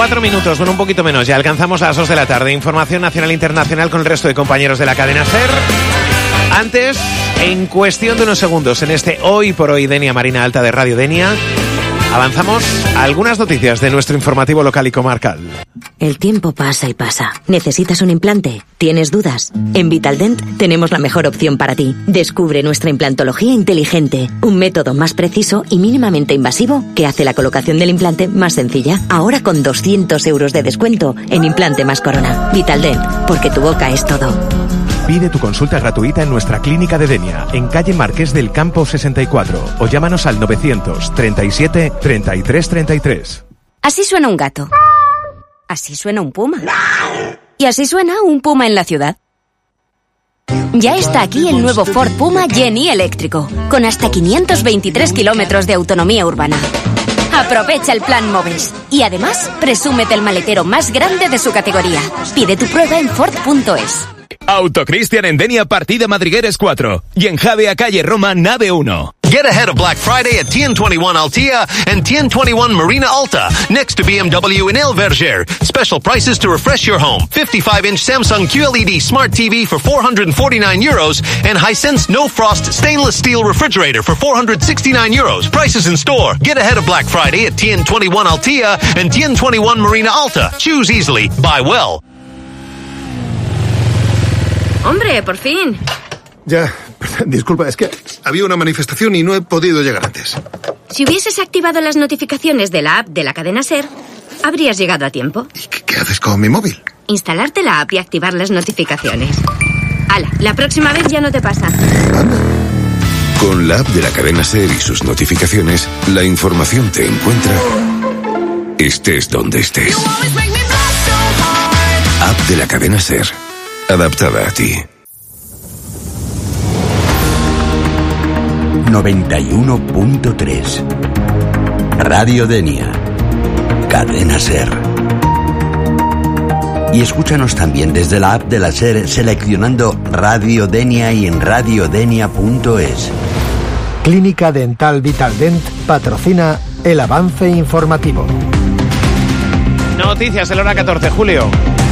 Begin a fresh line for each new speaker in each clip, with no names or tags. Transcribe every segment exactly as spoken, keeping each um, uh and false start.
cuatro minutos, bueno, un poquito menos, ya alcanzamos las dos de la tarde. Información nacional e internacional con el resto de compañeros de la cadena SER. Antes, en cuestión de unos segundos, en este Hoy por Hoy Denia Marina Alta de Radio Denia, avanzamos a algunas noticias de nuestro informativo local y comarcal.
El tiempo pasa y pasa. ¿Necesitas un implante? ¿Tienes dudas? En Vitaldent tenemos la mejor opción para ti. Descubre nuestra implantología inteligente, un método más preciso y mínimamente invasivo que hace la colocación del implante más sencilla. Ahora con doscientos euros de descuento en implante más corona. Vitaldent, porque tu boca es todo.
Pide tu consulta gratuita en nuestra clínica de Denia, en calle Marqués del Campo sesenta y cuatro, o llámanos al novecientos treinta y siete treinta y tres treinta y tres.
Así suena un gato. Así suena un puma. Y así suena un puma en la ciudad. Ya está aquí el nuevo Ford Puma Jenny eléctrico, con hasta quinientos veintitrés kilómetros de autonomía urbana. Aprovecha el plan Moves y además presúmete el maletero más grande de su categoría. Pide tu prueba en Ford punto es.
Autocristian en Denia, partida Madrigueres cuatro. Y en Javea, calle Roma, nave uno.
Get ahead of Black Friday at T N twenty-one Altea and T N twenty-one Marina Alta, next to B M W in El Verger. Special prices to refresh your home. fifty-five inch Samsung Q L E D Smart T V for four hundred forty-nine euros and Hisense No Frost Stainless Steel Refrigerator for four hundred sixty-nine euros. Prices in store. Get ahead of Black Friday at T N twenty-one Altea and T N twenty-one Marina Alta. Choose easily. Buy well.
Hombre, por fin.
Ya, disculpa, es que había una manifestación y no he podido llegar antes.
Si hubieses activado las notificaciones de la app de la cadena SER, habrías llegado a tiempo.
¿Y qué, qué haces con mi móvil?
Instalarte la app y activar las notificaciones. Hala, la próxima vez ya no te pasa.
Anda.
Con la app de la cadena SER y sus notificaciones, la información te encuentra estés donde estés. App de la cadena SER, adaptada a ti.
noventa y uno punto tres Radio Denia, cadena SER. Y escúchanos también desde la app de la SER seleccionando Radio Denia y en radio denia punto es.
Clínica Dental Vitaldent patrocina el avance informativo.
Noticias de la hora catorce, Julio.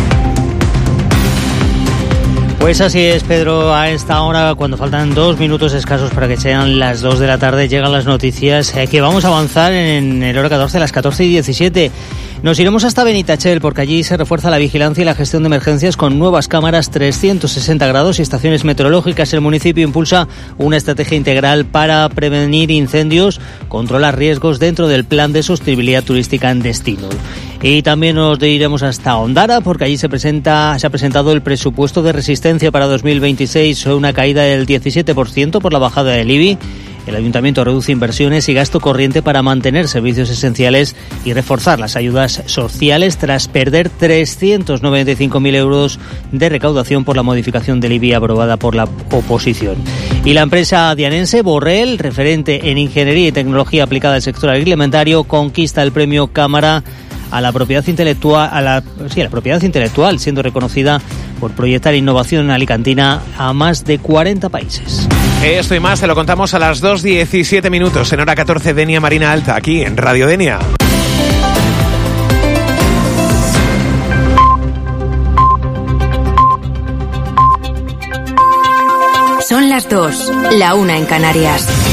Pues así es, Pedro, a esta hora, cuando faltan dos minutos escasos para que sean las dos de la tarde, llegan las noticias eh, que vamos a avanzar en el hora catorce, a las catorce y diecisiete. Nos iremos hasta Benitachell porque allí se refuerza la vigilancia y la gestión de emergencias con nuevas cámaras trescientos sesenta grados y estaciones meteorológicas. El municipio impulsa una estrategia integral para prevenir incendios, controlar riesgos dentro del plan de sostenibilidad turística en destino. Y también nos iremos hasta Ondara porque allí se presenta se ha presentado el presupuesto de resistencia para dos mil veintiséis, una caída del diecisiete por ciento por la bajada del I B I. El ayuntamiento reduce inversiones y gasto corriente para mantener servicios esenciales y reforzar las ayudas sociales tras perder trescientos noventa y cinco mil euros de recaudación por la modificación del I B I aprobada por la oposición. Y la empresa dianense Borrell, referente en ingeniería y tecnología aplicada al sector agroalimentario, conquista el premio Cámara a la propiedad intelectual, a la, sí, a la propiedad intelectual, siendo reconocida por proyectar innovación alicantina a más de cuarenta países.
Esto y más te lo contamos a las dos diecisiete minutos en hora catorce, Denia Marina Alta, aquí en Radio Denia.
Son las dos, la una en Canarias.